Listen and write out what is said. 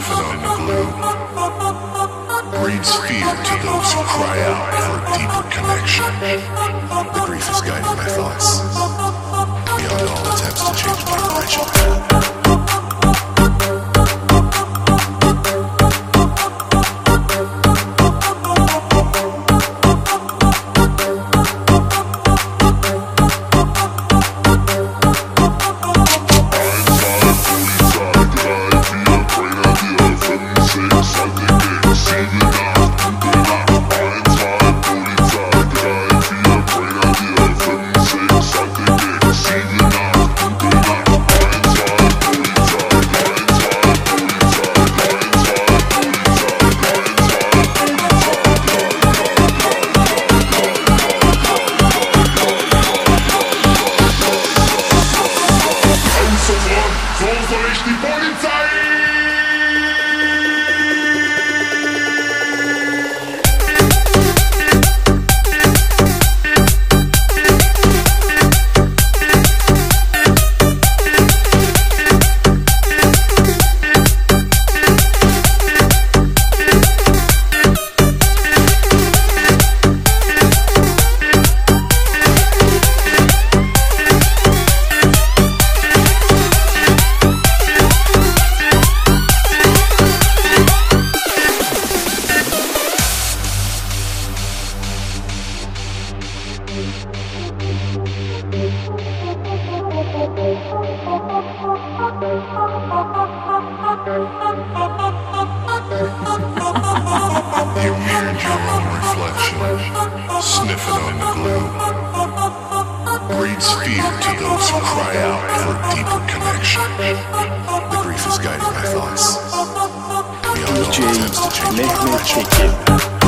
sniffing on the glue, breeds fear to those who cry out for a deeper connection. The grief is guiding my thoughts, beyond all attempts to change my original. So soll ich die Polizei! You mirrored your own reflection, sniffing on the glue, breeds fear to those who cry out for a deeper connection. The grief is guiding my thoughts, beyond all attempts to change my original.